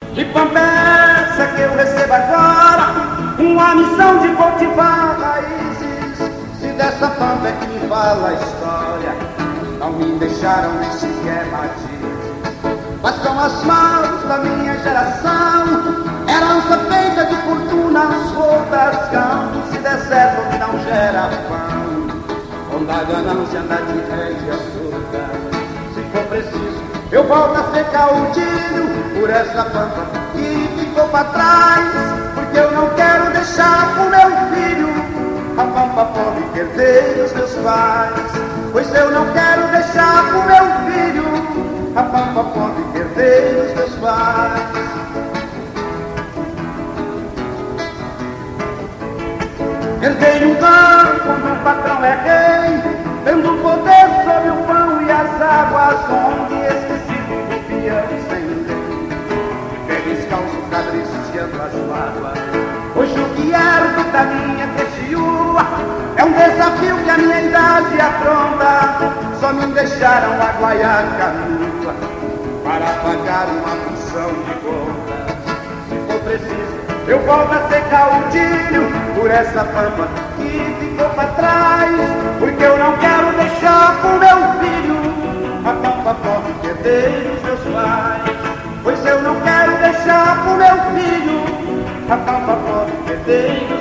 Que pampa é essa que eu recebo agora? Uma missão de cultivar raízes. Se dessa pampa é que me fala a história, não me deixaram nem sequer matizes. Mas com as mãos da minha geração, herança feita de fortunas voltas, campos e deserto que não gera pão, onde a ganância anda de ré e açúcar. Se for preciso, eu volto a ser caudilho por essa pampa que ficou pra trás, porque eu não quero deixar pro meu filho a pampa pobre que herdei os meus pais. Pois eu não quero deixar pro meu filho a pampa pobre que herdei os meus pais. Herdei um campo onde o patrão é rei, tendo poder sobre o pão e as águas, onde esquecido do piano sem lei, pé descalço, cabriciando as mágoas. Hoje o que herdo da minha quechiua é um desafio que a minha idade afronta. Só me deixaram a guaiaca nua para pagar uma função de contas. Se for preciso, eu volto a ser caudilho por essa pampa que ficou pra trás, porque eu não quero deixar pro meu filho a pampa pobre que herdei dos meus pais. Pois eu não quero deixar pro meu filho a pampa pobre que herdei dos